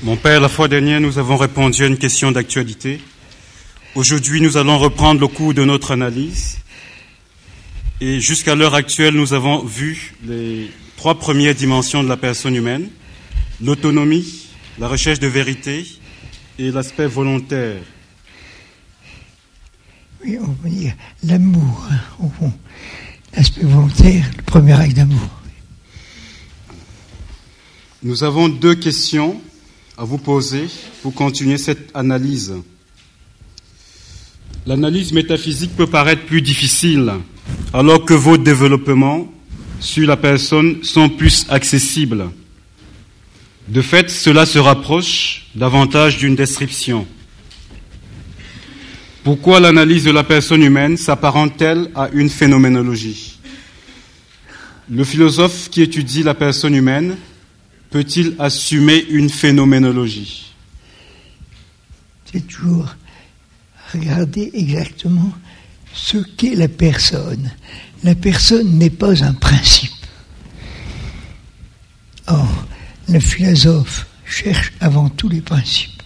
Mon Père, la fois dernière, nous avons répondu à une question d'actualité. Aujourd'hui, nous allons reprendre le cours de notre analyse. Et jusqu'à l'heure actuelle, nous avons vu les 3 premières dimensions de la personne humaine: l'autonomie, la recherche de vérité et l'aspect volontaire. Oui, on peut dire l'amour, au fond. L'aspect volontaire, le premier acte d'amour. Nous avons 2 questions à vous poser pour continuer cette analyse. L'analyse métaphysique peut paraître plus difficile, alors que vos développements sur la personne sont plus accessibles. De fait, cela se rapproche davantage d'une description. Pourquoi l'analyse de la personne humaine s'apparente-t-elle à une phénoménologie? Le philosophe qui étudie la personne humaine peut-il assumer une phénoménologie? C'est toujours regarder exactement ce qu'est la personne. La personne n'est pas un principe. Or, le philosophe cherche avant tout les principes.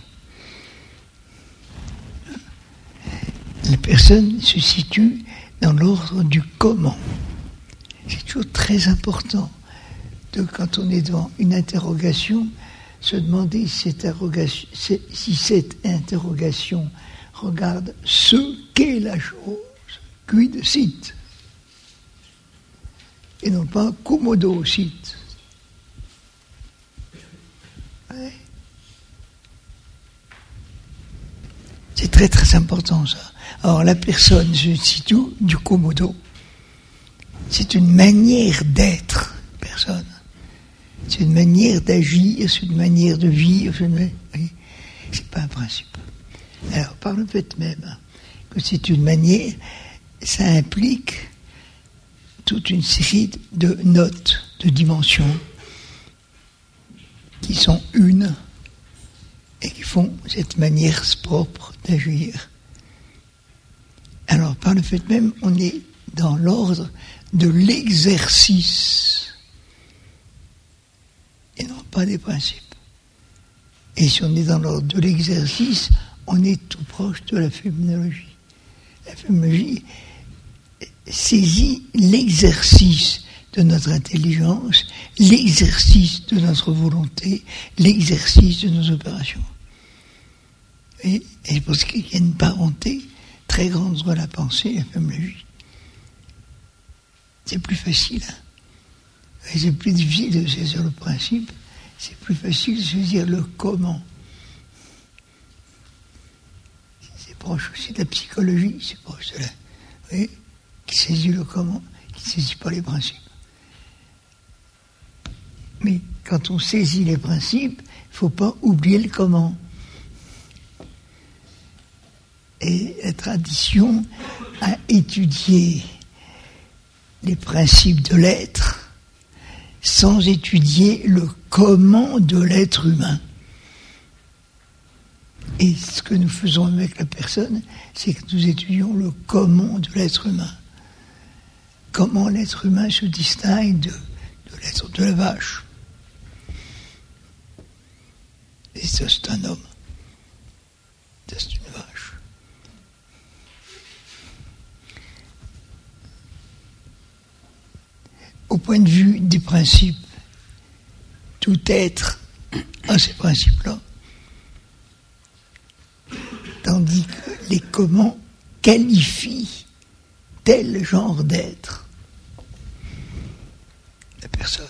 La personne se situe dans l'ordre du comment. C'est toujours très important quand on est devant une interrogation, se demander si cette interrogation regarde ce qu'est la chose, quid sit, et non pas commodo sit. Ouais. C'est très très important ça. Alors la personne se situe du commodo. C'est une manière d'être, personne. C'est une manière d'agir, c'est une manière de vivre, c'est pas un principe. Alors, par le fait même que c'est une manière, ça implique toute une série de notes, de dimensions, qui sont une et qui font cette manière propre d'agir. Alors, par le fait même, on est dans l'ordre de l'exercice et non pas des principes. Et si on est dans l'ordre de l'exercice, on est tout proche de la phénoménologie. La phénoménologie saisit l'exercice de notre intelligence, l'exercice de notre volonté, l'exercice de nos opérations. Et c'est parce qu'il y a une parenté très grande entre la pensée et la phénoménologie. C'est plus facile, hein. Et c'est plus difficile de saisir le principe, c'est plus facile de saisir le comment. C'est proche aussi de la psychologie, c'est proche de la... Oui, qui saisit le comment, qui ne saisit pas les principes. Mais quand on saisit les principes, il ne faut pas oublier le comment. Et la tradition a étudié les principes de l'être sans étudier le comment de l'être humain. Et ce que nous faisons avec la personne, c'est que nous étudions le comment de l'être humain. Comment l'être humain se distingue de l'être de la vache. Et ça, c'est un homme. Ça, c'est une vache. Au point de vue des principes, tout être a ces principes-là. Tandis que les comment qualifient tel genre d'être la personne.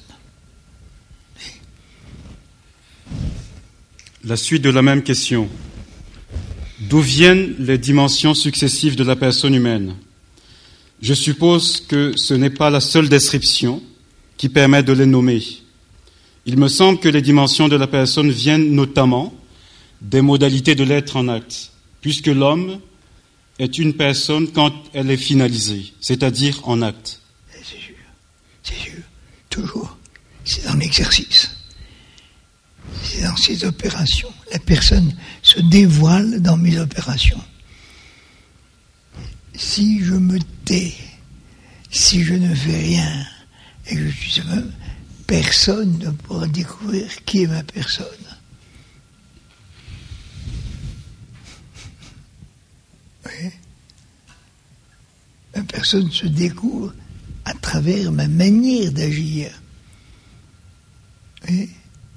La suite de la même question. D'où viennent les dimensions successives de la personne humaine? Je suppose que ce n'est pas la seule description qui permet de les nommer. Il me semble que les dimensions de la personne viennent notamment des modalités de l'être en acte, puisque l'homme est une personne quand elle est finalisée, c'est-à-dire en acte. C'est sûr, toujours. C'est dans l'exercice. C'est dans ses opérations. La personne se dévoile dans mes opérations. Si je me tais, si je ne fais rien, et que je suis même, personne ne pourra découvrir qui est ma personne. Oui. La personne se découvre à travers ma manière d'agir. Oui.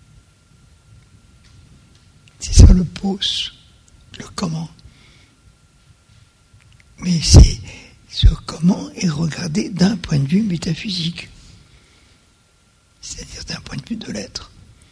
C'est ça le pos, le comment. Mais ce comment est regardé d'un point de vue métaphysique, c'est-à-dire d'un point de vue de l'être.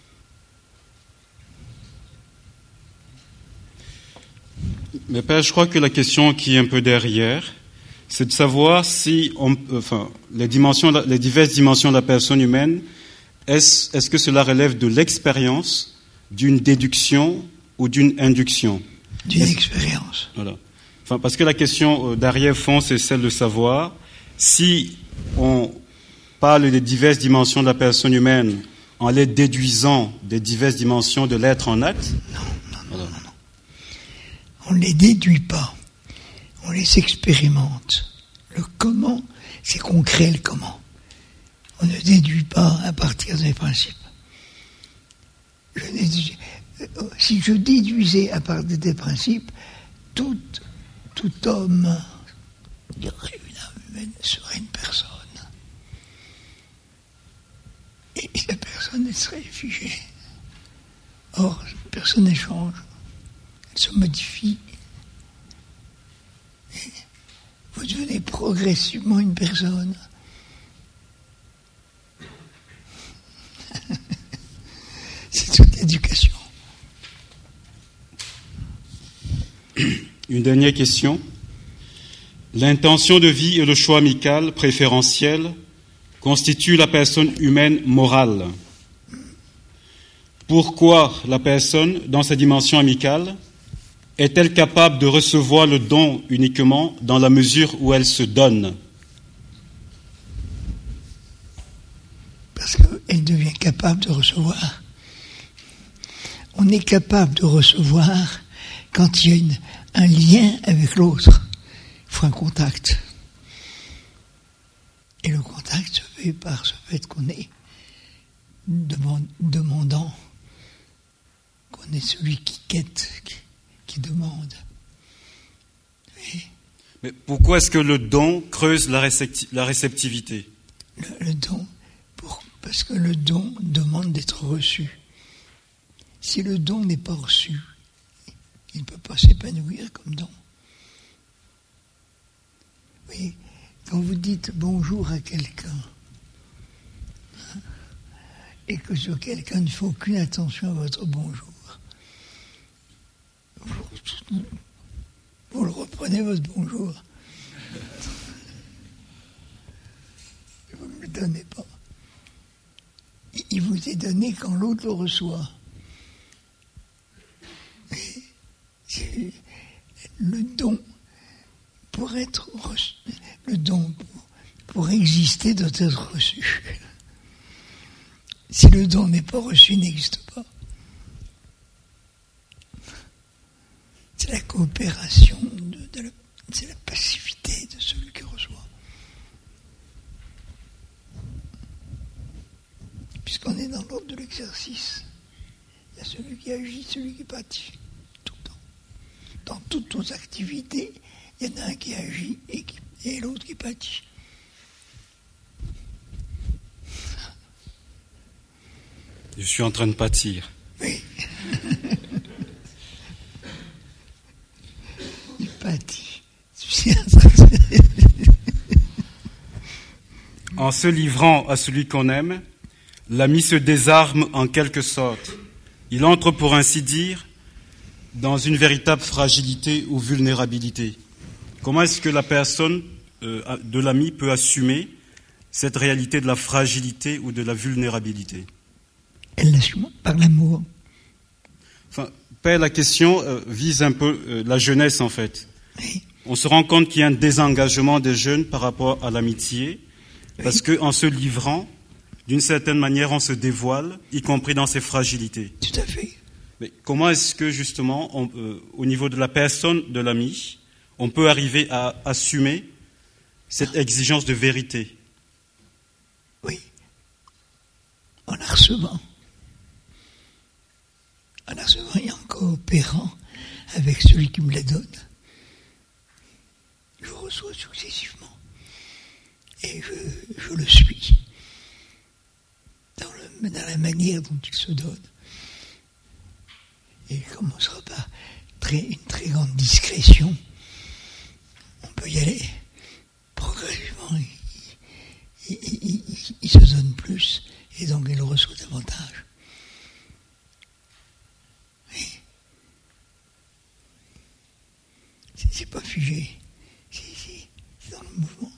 Mais Père, je crois que la question qui est un peu derrière, c'est de savoir si, les diverses dimensions de la personne humaine, est-ce que cela relève de l'expérience, d'une déduction ou d'une induction? D'une expérience. Voilà. Parce que la question d'arrière-fond, c'est celle de savoir si on parle des diverses dimensions de la personne humaine en les déduisant des diverses dimensions de l'être en acte. Non. On ne les déduit pas. On les expérimente. Le comment, c'est qu'on crée le comment. On ne déduit pas à partir des principes. Si je déduisais à partir des principes, tout homme, une âme humaine, serait une personne. Et la personne, elle serait figée. Or, la personne échange. Elle se modifie. Et vous devenez progressivement une personne. C'est toute l'éducation. Une dernière question. L'intention de vie et le choix amical préférentiel constituent la personne humaine morale. Pourquoi la personne, dans sa dimension amicale, est-elle capable de recevoir le don uniquement dans la mesure où elle se donne? Parce qu'elle devient capable de recevoir. On est capable de recevoir quand il y a un lien avec l'autre. Il faut un contact. Et le contact se fait par ce fait qu'on est demandant, qu'on est celui qui quête, qui demande. Oui. Mais pourquoi est-ce que le don creuse la réceptivité? Le don, parce que le don demande d'être reçu. Si le don n'est pas reçu, il ne peut pas s'épanouir comme don. Oui, quand vous dites bonjour à quelqu'un, et que ce quelqu'un ne fait aucune attention à votre bonjour, vous le reprenez votre bonjour. Vous ne le donnez pas. Il vous est donné quand l'autre le reçoit. Et le don, pour être reçu, le don pour exister doit être reçu. Si le don n'est pas reçu, il n'existe pas. C'est la coopération, c'est la passivité de celui qui reçoit. Puisqu'on est dans l'ordre de l'exercice, il y a celui qui agit, celui qui pâtit, tout le temps. Dans toutes nos activités, il y en a un qui agit et l'autre qui pâtit. Je suis en train de pâtir. Oui. Il pâtit. En se livrant à celui qu'on aime, l'ami se désarme en quelque sorte. Il entre, pour ainsi dire, dans une véritable fragilité ou vulnérabilité. Comment est-ce que la personne de l'ami peut assumer cette réalité de la fragilité ou de la vulnérabilité? Elle l'assume par l'amour. Père, la question vise un peu la jeunesse, en fait. Oui. On se rend compte qu'il y a un désengagement des jeunes par rapport à l'amitié, oui, parce qu'en se livrant, d'une certaine manière, on se dévoile, y compris dans ses fragilités. Tout à fait. Mais comment est-ce que, justement, au niveau de la personne de l'ami, on peut arriver à assumer cette exigence de vérité? Oui. En la recevant. En la recevant et en coopérant avec celui qui me la donne. reçoit successivement. Et je le suis dans la manière dont il se donne. Et il commencera par une très grande discrétion. On peut y aller progressivement. Il se donne plus, et donc il reçoit davantage. Oui. C'est pas figé. C'est dans le mouvement.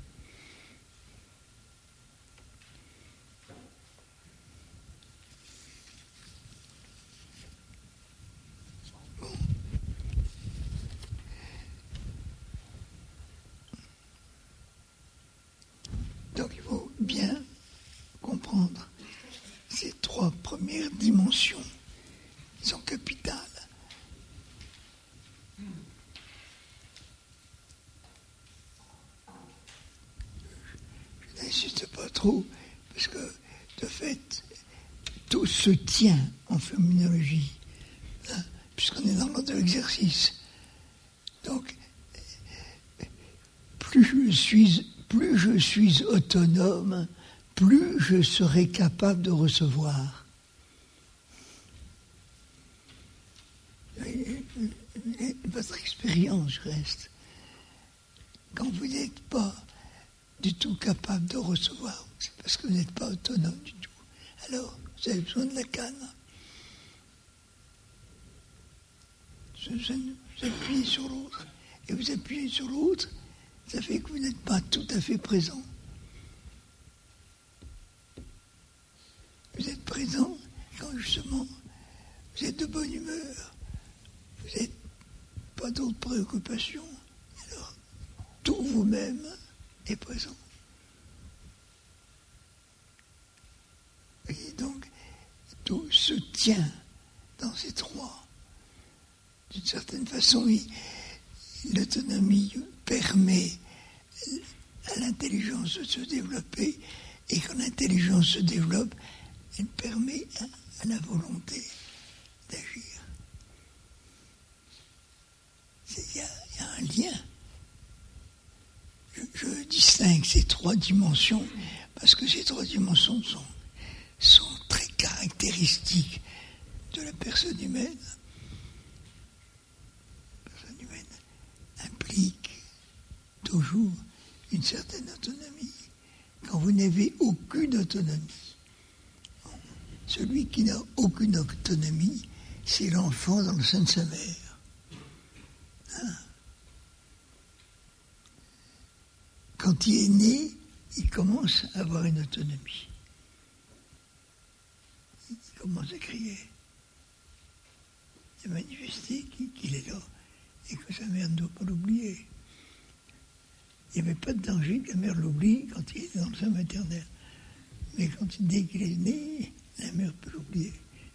Donc il faut bien comprendre ces trois premières dimensions. Elles sont capitales. Je n'insiste pas trop, parce que de fait, tout se tient en phénoménologie, hein, puisqu'on est dans l'ordre de l'exercice. Donc, plus je suis autonome, plus je serai capable de recevoir. Et votre expérience reste. Quand vous n'êtes pas du tout capable de recevoir, c'est parce que vous n'êtes pas autonome du tout. Alors, vous avez besoin de la canne. Vous appuyez sur l'autre. Et vous appuyez sur l'autre, ça fait que vous n'êtes pas tout à fait présent. Vous êtes présent quand justement vous êtes de bonne humeur, vous n'avez pas d'autres préoccupations. Alors, tout vous-même est présent. Et donc, tout se tient dans ces trois. D'une certaine façon, l'autonomie permet à l'intelligence de se développer, et quand l'intelligence se développe, elle permet à la volonté d'agir. Il y a un lien. Je distingue ces trois dimensions parce que ces trois dimensions sont très caractéristiques de la personne humaine. La personne humaine implique toujours une certaine autonomie. Quand vous n'avez aucune autonomie, celui qui n'a aucune autonomie, c'est l'enfant dans le sein de sa mère. Hein? Quand il est né, il commence à avoir une autonomie. Il commence à crier, à manifester qu'il est là et que sa mère ne doit pas l'oublier. Il n'y avait pas de danger que la mère l'oublie quand il était dans le sein maternel. Mais dès qu'il est né, la mère peut l'oublier.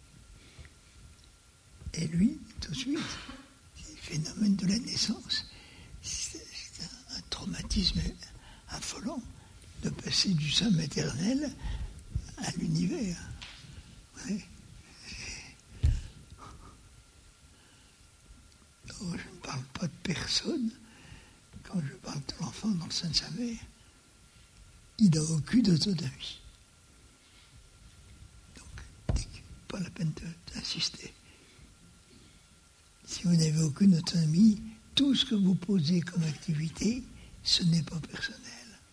Et lui, tout de suite, c'est le phénomène de la naissance. C'est un traumatisme affolant de passer du sein maternel à l'univers. Ouais. Alors, je ne parle pas de personne. Quand je parle de l'enfant dans le sein de sa mère, il n'a aucune autonomie. Donc, pas la peine d'insister. Si vous n'avez aucune autonomie, tout ce que vous posez comme activité, ce n'est pas personnel.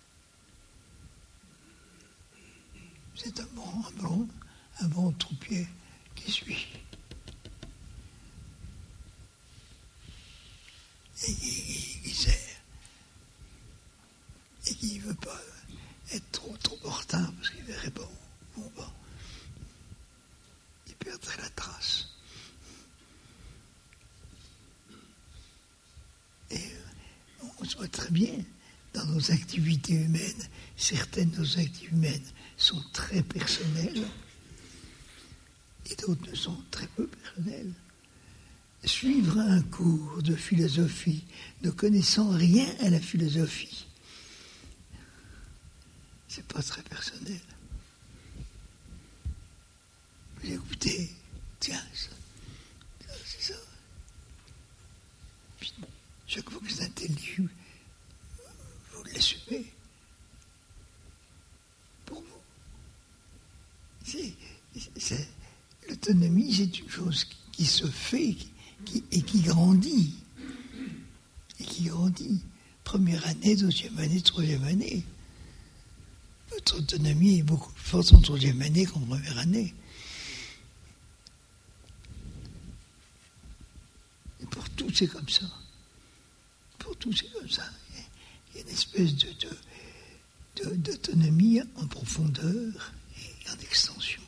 C'est un bon troupier qui suit. Et qui sert. Et qui ne veut pas être trop en retard parce qu'il verrait pas où on va. Il perdrait la trace. Et on se voit très bien dans nos activités humaines. Certaines de nos activités humaines sont très personnelles et d'autres ne sont très peu personnelles. Suivre un cours de philosophie ne connaissant rien à la philosophie, c'est pas très personnel. Vous écoutez, tiens, ça, c'est ça. Puis, chaque fois que c'est intelligible, l'assumer pour vous. L'autonomie, c'est une chose qui se fait et qui grandit. Et qui grandit. Première année, deuxième année, troisième année. Votre autonomie est beaucoup plus forte en troisième année qu'en première année. Et pour tout, c'est comme ça. Pour tout, c'est comme ça. Il y a une espèce d'autonomie en profondeur et en extension.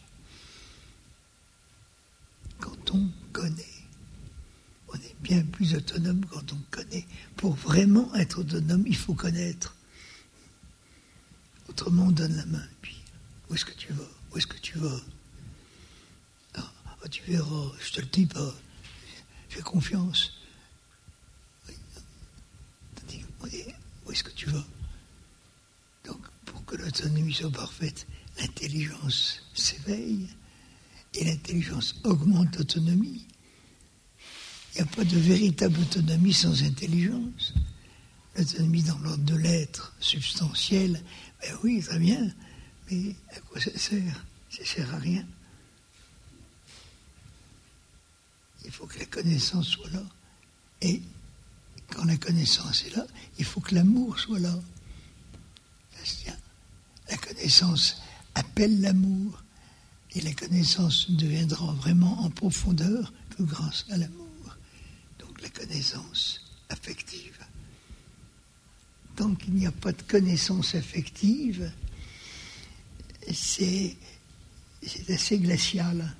Quand on connaît, on est bien plus autonome quand on connaît. Pour vraiment être autonome, il faut connaître. Autrement, on donne la main. Et puis, où est-ce que tu vas? Où est-ce que tu vas? Tu verras, je te le dis pas. Fais confiance. Où est-ce que tu vas? Donc, pour que l'autonomie soit parfaite, l'intelligence s'éveille et l'intelligence augmente l'autonomie. Il n'y a pas de véritable autonomie sans intelligence. L'autonomie dans l'ordre de l'être substantiel, ben oui, très bien, mais à quoi ça sert? Ça ne sert à rien. Il faut que la connaissance soit là. Et quand la connaissance est là, il faut que l'amour soit là. La connaissance appelle l'amour. Et la connaissance deviendra vraiment en profondeur que grâce à l'amour. Donc la connaissance affective. Tant qu'il n'y a pas de connaissance affective, c'est assez glacial.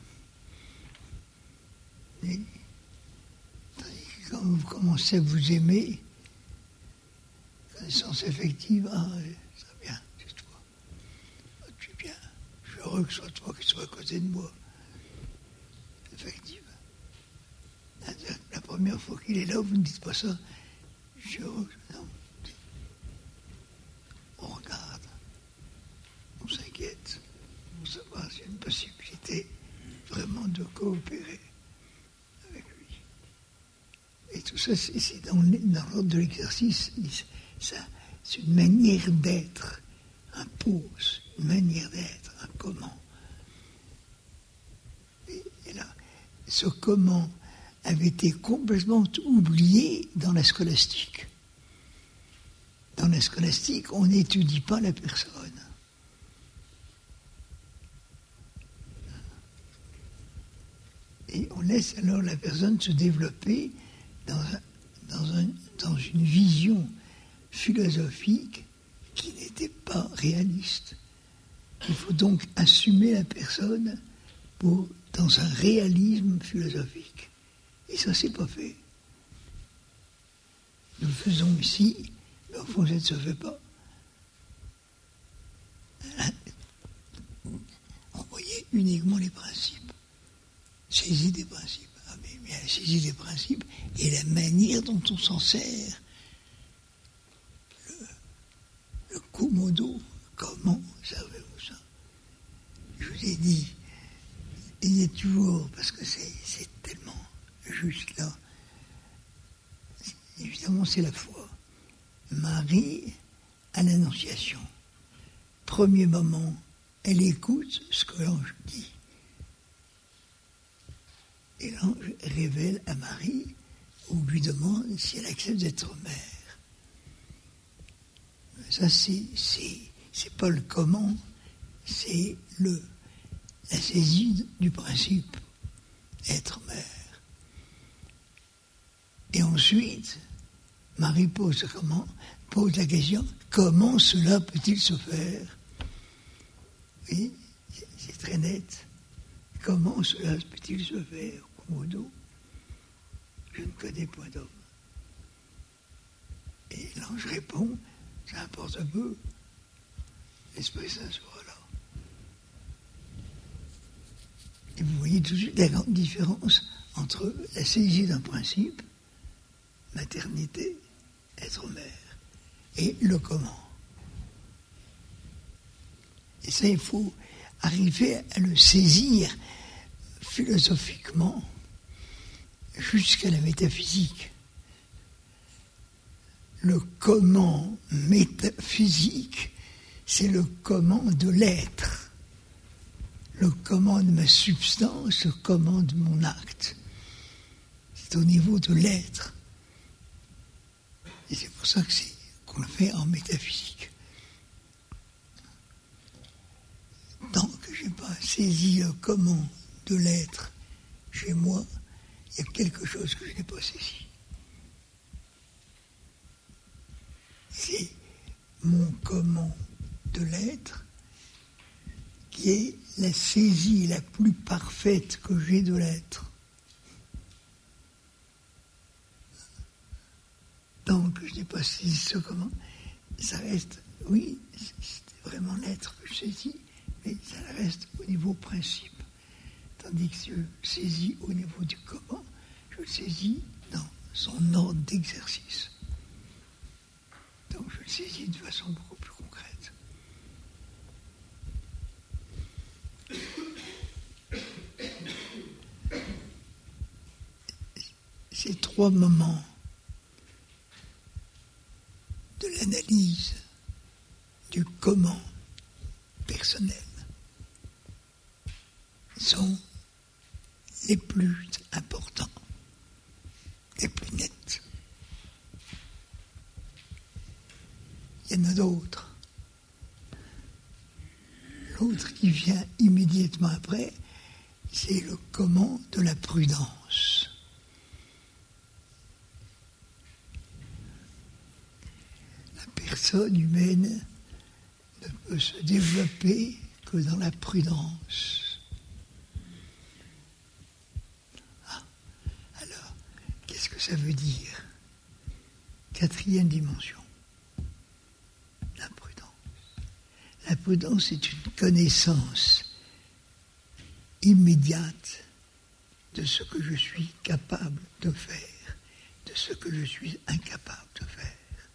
Et quand vous commencez à vous aimer, connaissance affective, c'est bien, c'est toi. Tu es bien, je suis heureux que ce soit toi qui sois à côté de moi. Affective. La première fois qu'il est là, vous ne dites pas ça. Je suis heureux, non. On regarde, on s'inquiète, on se passe, il y a une possibilité vraiment de coopérer avec lui. Et tout ça, c'est dans l'ordre de l'exercice, c'est une manière d'être, un pose, une manière d'être, un comment. Et là, ce comment avait été complètement oublié dans la scolastique. Dans la scolastique, on n'étudie pas la personne. Et on laisse alors la personne se développer dans une vision philosophique qui n'était pas réaliste. Il faut donc assumer la personne dans un réalisme philosophique. Et ça, c'est pas fait. Nous le faisons ici, mais au fond, ça ne se fait pas. On voyait uniquement les principes. Saisie des principes. Ah, mais la saisie des principes et la manière dont on s'en sert. Le komodo, comment servez-vous ça? Je vous ai dit, il y a toujours, parce que c'est tellement juste là, évidemment c'est la foi. Marie à l'Annonciation. Premier moment, elle écoute ce que l'ange dit. Et l'ange révèle à Marie, ou lui demande si elle accepte d'être mère. Ça, c'est pas le comment, c'est la saisie du principe, être mère. Et ensuite, Marie pose la question, comment cela peut-il se faire? Oui, c'est très net. Comment cela peut-il se faire, Komodo? Je ne connais point d'homme. Et l'ange répond, ça importe peu, l'Esprit Saint sera là. Et vous voyez tout de suite la grande différence entre la saisie d'un principe, maternité, être mère, et le comment. Et ça, il faut arriver à le saisir philosophiquement jusqu'à la métaphysique. le comment métaphysique, c'est le comment de l'être. Le comment de ma substance, le comment de mon acte. C'est au niveau de l'être. Et c'est pour ça qu'on le fait en métaphysique. Tant que je n'ai pas saisi le comment de l'être chez moi, il y a quelque chose que je n'ai pas saisi. C'est mon comment de l'être qui est la saisie la plus parfaite que j'ai de l'être. Tant que je n'ai pas saisi ce comment, ça reste, oui, c'est vraiment l'être que je saisis, mais ça reste au niveau principe. Tandis que si je saisis au niveau du comment, je le saisis dans son ordre d'exercice. Donc je le saisis de façon beaucoup plus concrète. Ces trois moments de l'analyse du comment personnel sont les plus importants, les plus nets. Il y en a d'autres. L'autre qui vient immédiatement après, c'est le comment de la prudence. La personne humaine ne peut se développer que dans la prudence. Alors, qu'est-ce que ça veut dire? Quatrième dimension. La prudence. La prudence est une connaissance immédiate de ce que je suis capable de faire, de ce que je suis incapable de faire.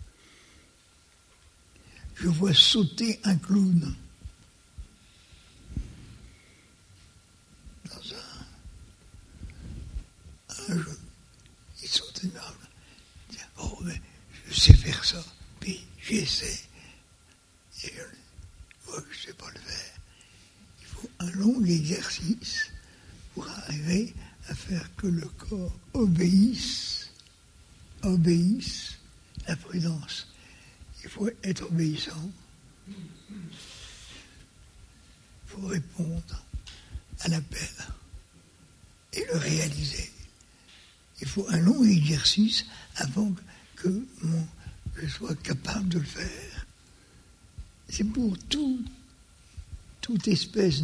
Je vois sauter un clown dans un jeu. Il saute énorme. Il dit, oh, mais je sais faire ça. Puis j'essaie. Et je vois que je ne sais pas le faire. Il faut un long exercice pour arriver à faire que le corps obéisse la prudence. Il faut être obéissant. Il faut répondre à l'appel et le réaliser. Il faut un long exercice avant que je sois capable de le faire. C'est pour toute espèce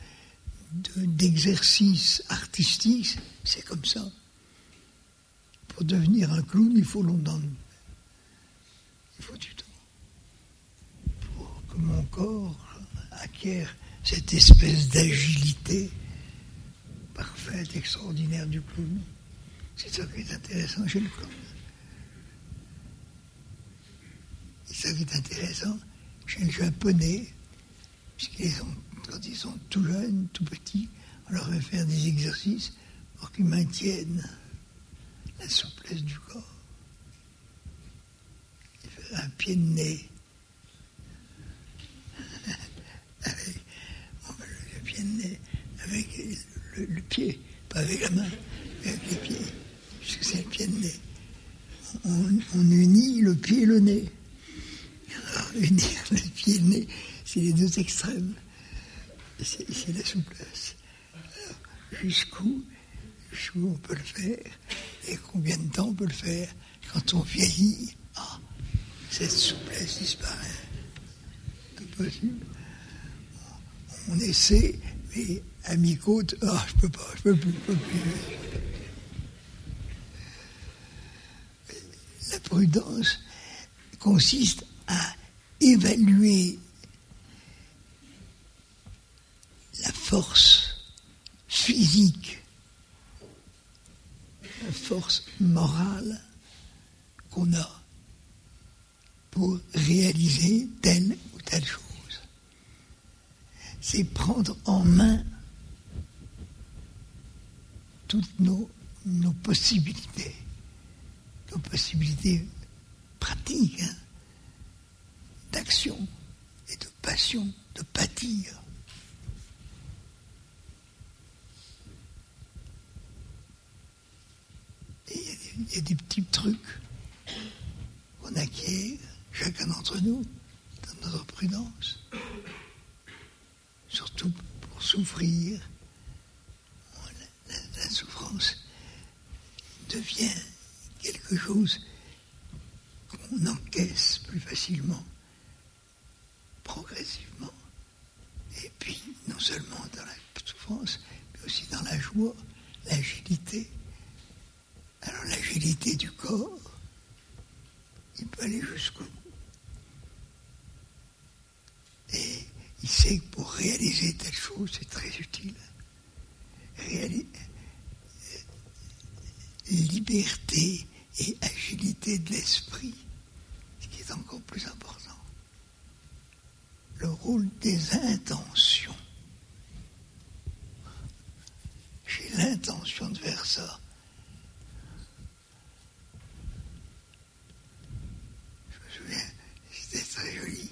d'exercice artistique, c'est comme ça. Pour devenir un clown, il faut longtemps. Il faut du temps. Pour que mon corps acquiert cette espèce d'agilité parfaite, extraordinaire du clown. C'est ça qui est intéressant chez le clown. C'est ça qui est intéressant chez le japonais, quand ils sont tout jeunes, tout petits, on leur fait faire des exercices pour qu'ils maintiennent la souplesse du corps. Un pied de nez. Le pied de nez avec le pied, pas avec la main, mais avec les pieds, puisque c'est le pied de nez. On unit le pied et le nez. Alors, unir le pied et le nez, c'est les deux extrêmes. C'est la souplesse. Alors, jusqu'où on peut le faire et combien de temps on peut le faire. Quand on vieillit, cette souplesse disparaît. Impossible. On essaie, mais à mi-côte, je peux pas, je peux plus. La prudence consiste à évaluer la force physique, la force morale qu'on a pour réaliser telle ou telle chose. C'est prendre en main toutes nos possibilités pratiques. pratique d'action et de passion, de pâtir. Et il y a des petits trucs qu'on acquiert, chacun d'entre nous, dans notre prudence, surtout pour souffrir. La souffrance devient quelque chose qu'on encaisse plus facilement, progressivement. Et puis, non seulement dans la souffrance, mais aussi dans la joie, l'agilité. Alors, l'agilité du corps, il peut aller jusqu'au bout. Et il sait que pour réaliser telle chose, c'est très utile. Liberté et agilité de l'esprit, ce qui est encore plus important. Le rôle des intentions. J'ai l'intention de faire ça. Je me souviens, c'était très joli.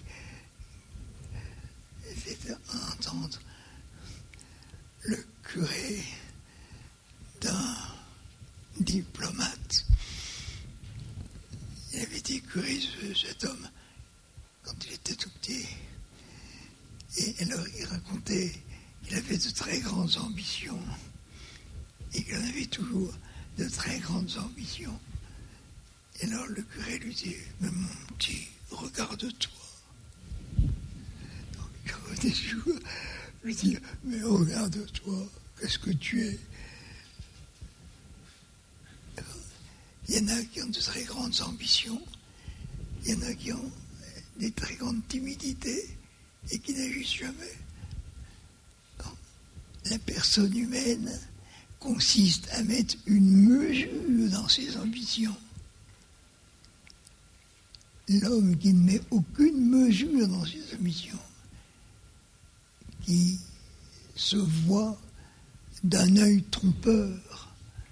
C'était entendre le curé d'un diplomate. Il avait été curé, cet homme, quand il était tout petit. Et alors il racontait qu'il avait de très grandes ambitions et qu'il en avait toujours de très grandes ambitions. Et alors le curé lui dit: mais mon petit, regarde-toi. Donc quand des jours, je lui dis: mais regarde-toi, qu'est-ce que tu es? Il y en a qui ont de très grandes ambitions, il y en a qui ont des très grandes timidités et qui n'agissent jamais. Donc, la personne humaine consiste à mettre une mesure dans ses ambitions. L'homme qui ne met aucune mesure dans ses ambitions, qui se voit d'un œil trompeur,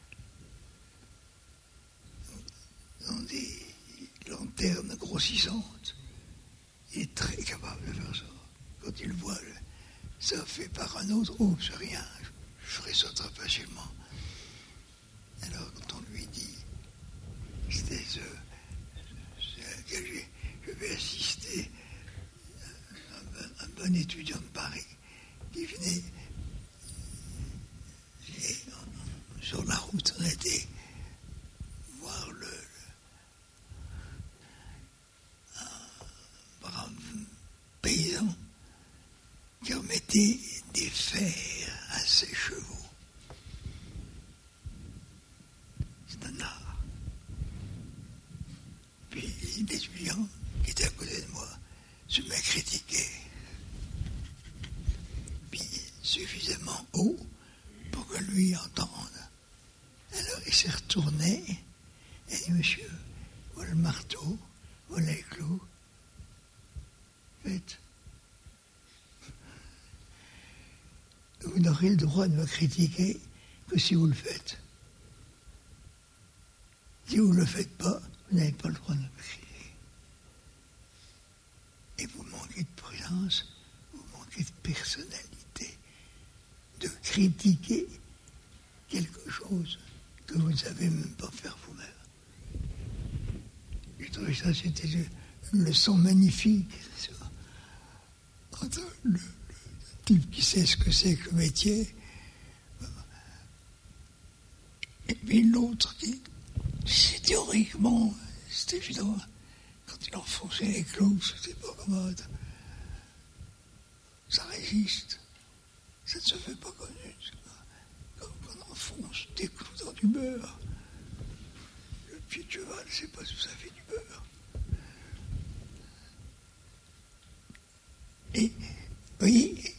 dans des lanternes grossissantes, il est très capable de faire ça. Quand il voit ça fait par un autre, oh, c'est rien, je ferai ça très facilement. Alors quand on lui dit, c'était ce à laquelle je vais assister, un bon étudiant de Paris, qui venait, et sur la route, on a été voir un brave paysan qui remettait des fers à ses chevaux. C'est un art. Puis l'étudiant qui était à côté de moi se met à critiquer. Puis suffisamment haut pour que lui entende. Alors il s'est retourné et dit: monsieur, voilà le marteau, voilà les clous. Faites. Vous n'aurez le droit de me critiquer que si vous le faites. Si vous ne le faites pas, vous n'avez pas le droit de me critiquer. Et vous manquez de prudence, vous manquez de personnalité, de critiquer quelque chose que vous ne savez même pas faire vous-même. J'ai trouvé ça, c'était une leçon magnifique. C'est ça. Entre le type qui sait ce que c'est que le métier, et puis l'autre qui, c'est théoriquement, c'est évident, quand il enfonçait les clous, c'était pas commode. Ça résiste, ça ne se fait pas comme on enfonce des clous dans du beurre. Le pied de cheval, je ne sais pas si ça fait du beurre. Et, vous voyez,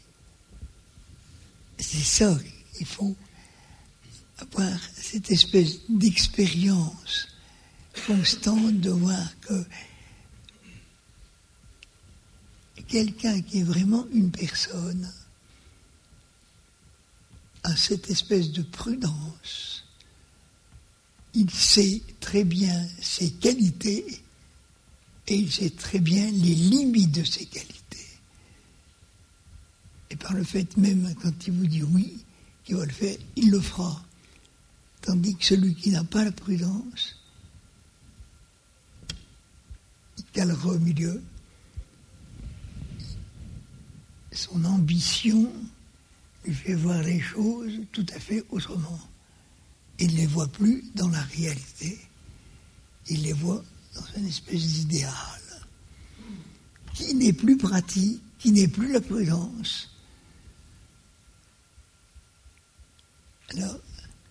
c'est ça qu'il faut avoir, cette espèce d'expérience constante de voir que quelqu'un qui est vraiment une personne a cette espèce de prudence. Il sait très bien ses qualités Et il sait très bien les limites de ses qualités. Et par le fait même, quand il vous dit oui, qu'il va le faire, il le fera. Tandis que celui qui n'a pas la prudence, il calera au milieu. Son ambition lui fait voir les choses tout à fait autrement. Il ne les voit plus dans la réalité. Il les voit dans une espèce d'idéal qui n'est plus pratique, qui n'est plus la prudence. Alors,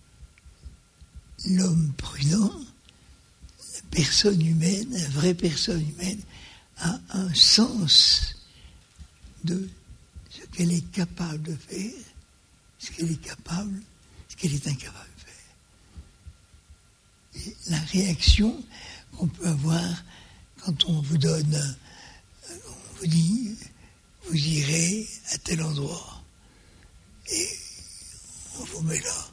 l'homme prudent, la personne humaine, la vraie personne humaine, a un sens de ce qu'elle est capable de faire, ce qu'elle est capable, ce qu'elle est incapable de faire. Et la réaction qu'on peut avoir quand on vous donne, on vous dit, vous irez à tel endroit, et on vous met là.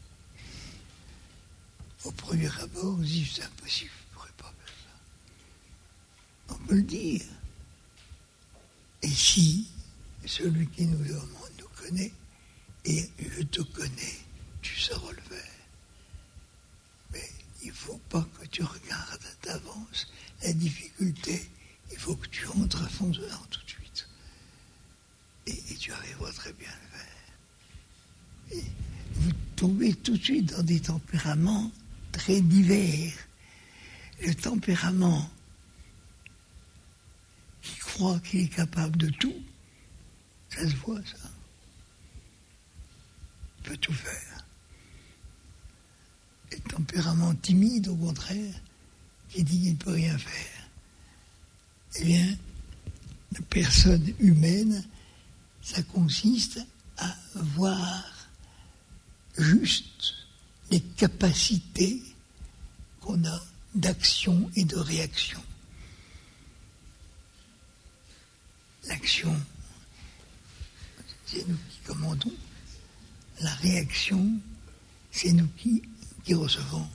Au premier abord, on dit, c'est impossible, je ne pourrais pas faire ça. On peut le dire. Et si celui qui nous demande nous connaît, et je te connais, tu sauras le faire. Mais il ne faut pas que tu regardes d'avance la difficulté. Il faut que tu entres à fond dedans tout de suite. Et tu arriveras très bien à le faire. Et vous tombez tout de suite dans des tempéraments très divers. Le tempérament qui croit qu'il est capable de tout, ça se voit, ça. Il peut tout faire. Et le tempérament timide, au contraire, qui dit qu'il ne peut rien faire. Eh bien, la personne humaine, ça consiste à voir juste les capacités qu'on a d'action et de réaction. L'action, c'est nous qui commandons. La réaction, c'est nous qui recevons.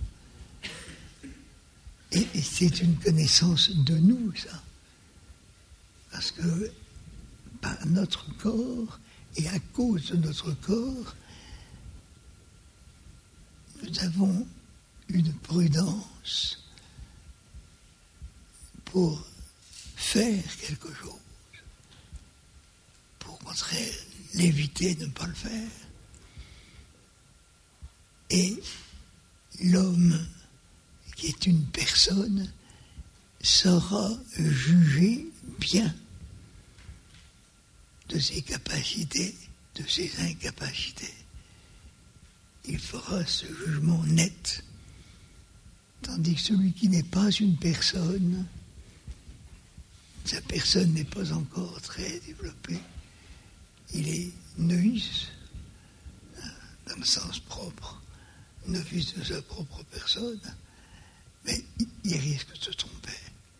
Et c'est une connaissance de nous, ça. Parce que par notre corps et à cause de notre corps, nous avons une prudence pour faire quelque chose. Pour au contraire, l'éviter de ne pas le faire. Et l'homme, qui est une personne, saura juger bien de ses capacités, de ses incapacités. Il fera ce jugement net. Tandis que celui qui n'est pas une personne, sa personne n'est pas encore très développée. Il est novice, dans le sens propre, novice de sa propre personne, mais il risque de se tromper.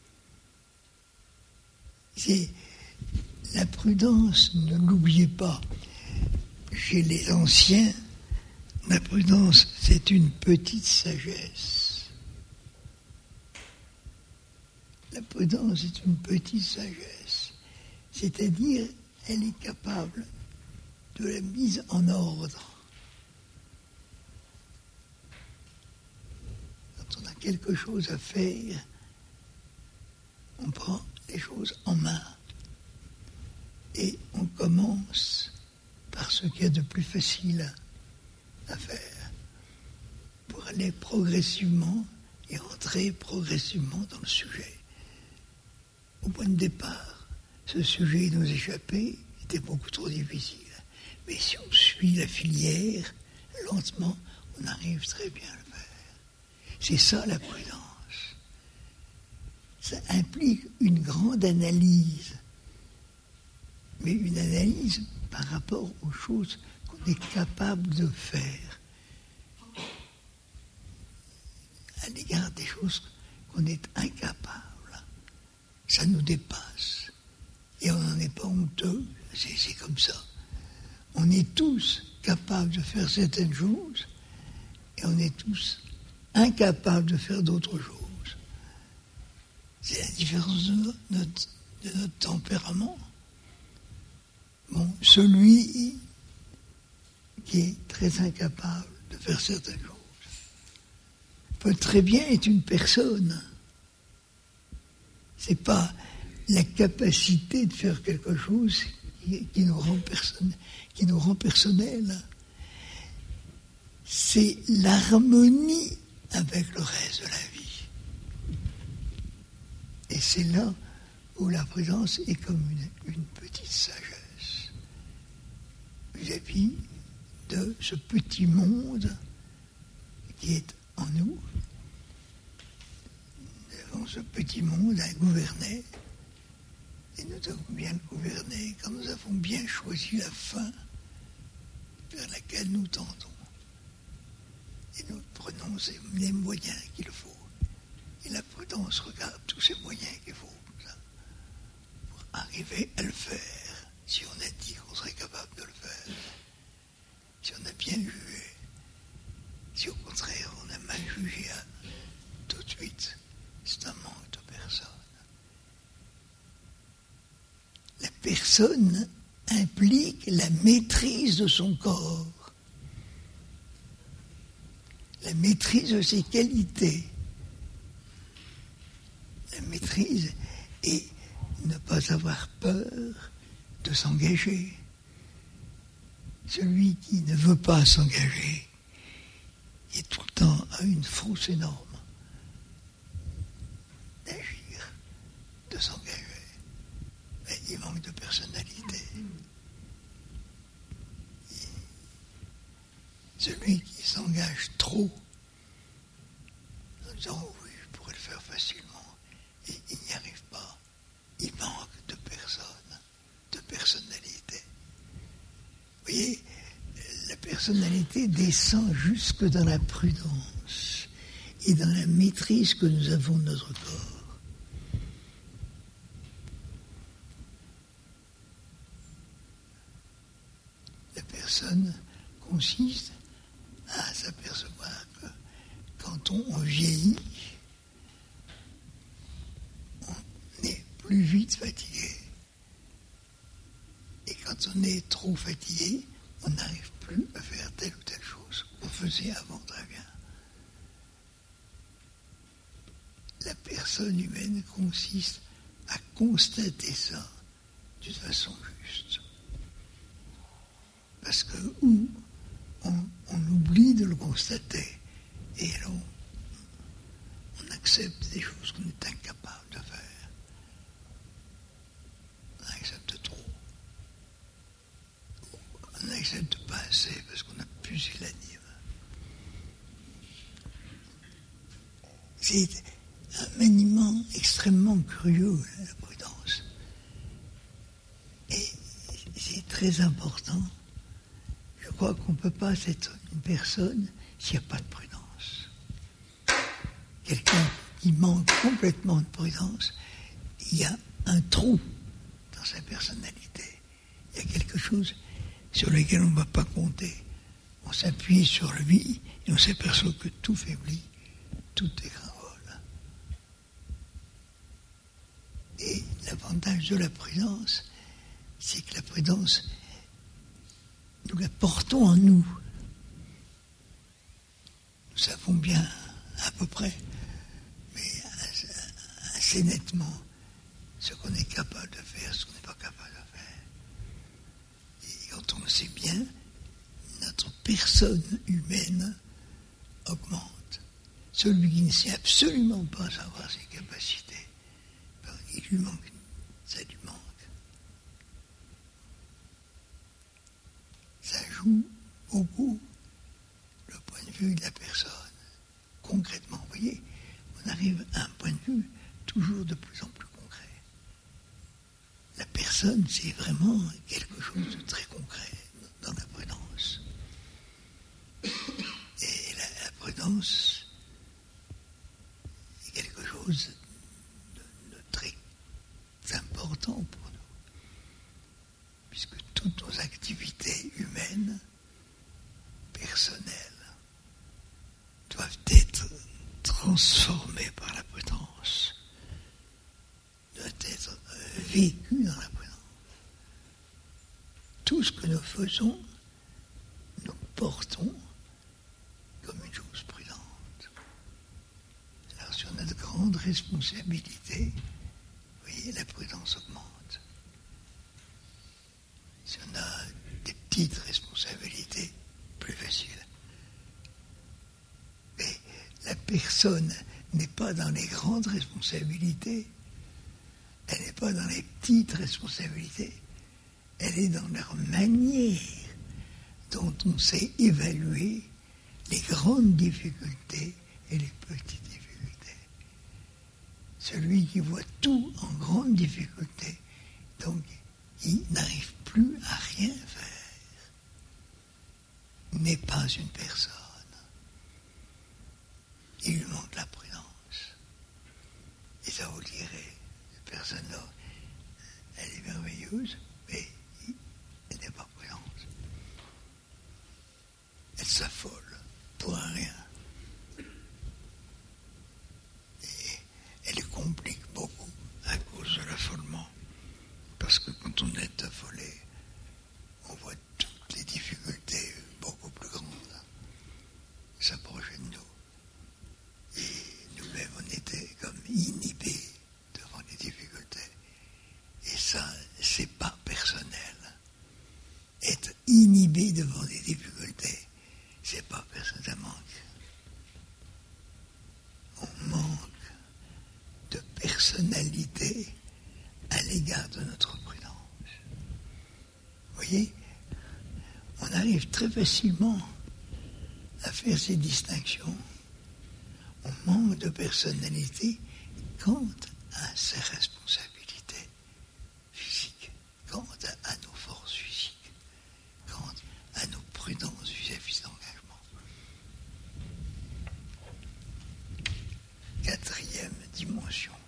C'est la prudence, ne l'oubliez pas. Chez les anciens, la prudence, c'est une petite sagesse. La prudence est une petite sagesse. C'est-à-dire, elle est capable de la mise en ordre. Quand on a quelque chose à faire, on prend les choses en main. Et on commence par ce qu'il y a de plus facile à faire, pour aller progressivement et entrer progressivement dans le sujet. Au point de départ, ce sujet nous échappait, était beaucoup trop difficile. Mais si on suit la filière, lentement, on arrive très bien à le faire. C'est ça la prudence. Ça implique une grande analyse, mais une analyse par rapport aux choses qu'on est capable de faire, à l'égard des choses qu'on est incapable. Ça nous dépasse. Et on n'en est pas honteux, c'est comme ça. On est tous capables de faire certaines choses, et on est tous incapables de faire d'autres choses. C'est la différence de notre tempérament. Bon, celui qui est très incapable de faire certaines choses peut très bien être une personne. C'est pas la capacité de faire quelque chose qui nous rend personnel. C'est l'harmonie avec le reste de la vie. Et c'est là où la présence est comme une petite sagesse vis-à-vis de ce petit monde qui est en nous. Nous avons ce petit monde à gouverner, et nous devons bien le gouverner quand nous avons bien choisi la fin vers laquelle nous tendons. Et nous prenons les moyens qu'il faut. Et la prudence regarde tous ces moyens qu'il faut pour arriver à le faire, si on a dit qu'on serait capable de le faire, si on a bien jugé, si au contraire on a mal jugé tout de suite, c'est un manque de personne. La personne implique la maîtrise de son corps, la maîtrise de ses qualités, la maîtrise et ne pas avoir peur de s'engager. Celui qui ne veut pas s'engager est tout le temps à une frousse énorme d'agir, de s'engager. Mais il manque de personnalité. Celui qui s'engage trop, en disant oui, je pourrais le faire facilement, et il n'y arrive pas. Il manque de personne, de personnalité. Vous voyez, la personnalité descend jusque dans la prudence et dans la maîtrise que nous avons de notre corps. La personne consiste à s'apercevoir que quand on vieillit, on est plus vite fatigué. Et quand on est trop fatigué, on n'arrive plus à faire telle ou telle chose qu'on faisait avant très bien. La personne humaine consiste à constater ça d'une façon juste. Parce que on oublie de le constater et alors on accepte des choses qu'on est incapable de faire. On accepte trop. On n'accepte pas assez parce qu'on a pusillanime. C'est un maniement extrêmement curieux, la prudence. Et c'est très important. Je crois qu'on ne peut pas être une personne s'il n'y a pas de prudence. Quelqu'un qui manque complètement de prudence, il y a un trou dans sa personnalité. Il y a quelque chose sur lequel on ne va pas compter. On s'appuie sur lui et on s'aperçoit que tout faiblit, tout dégringole. Et l'avantage de la prudence, c'est que la prudence, nous la portons en nous. Nous savons bien, à peu près, mais assez nettement, ce qu'on est capable de faire, ce qu'on n'est pas capable de faire. Et quand on le sait bien, notre personne humaine augmente. Celui qui ne sait absolument pas savoir ses capacités, il lui manque, ça lui manque. Ça joue beaucoup le point de vue de la personne. Concrètement, vous voyez, on arrive à un point de vue toujours de plus en plus concret. La personne, c'est vraiment quelque chose de très concret dans la prudence. Et la prudence est quelque chose de très important pour nous. Puisque toutes nos activités humaines, personnelles, doivent être transformées par la prudence. vécu dans la prudence. Tout ce que nous faisons, nous portons comme une chose prudente. Alors sur notre grande responsabilité, vous voyez, la prudence augmente. Si on a des petites responsabilités, plus facile. Mais la personne n'est pas dans les grandes responsabilités, elle n'est pas dans les petites responsabilités, elle est dans leur manière dont on sait évaluer les grandes difficultés et les petites difficultés. Celui qui voit tout en grande difficulté, donc il n'arrive plus à rien faire, n'est pas une personne. Il lui manque la prudence. Et ça vous le direz, cette personne-là, elle est merveilleuse, mais elle n'est pas prudente. Elle s'affole pour un rien. Et elle complique beaucoup à cause de l'affolement. Parce que quand on est affolé, on voit toutes les difficultés beaucoup plus grandes s'approcher de nous. Et nous-mêmes, on était comme inhibés devant les difficultés. Et ça, c'est pas personnel. Être inhibé devant des difficultés, c'est pas personnel, ça manque. On manque de personnalité à l'égard de notre prudence. Vous voyez, on arrive très facilement à faire ces distinctions. On manque de personnalité quant à ses responsabilités physiques, quant à nos forces physiques, quant à nos prudences vis-à-vis de l'engagement. Quatrième dimension.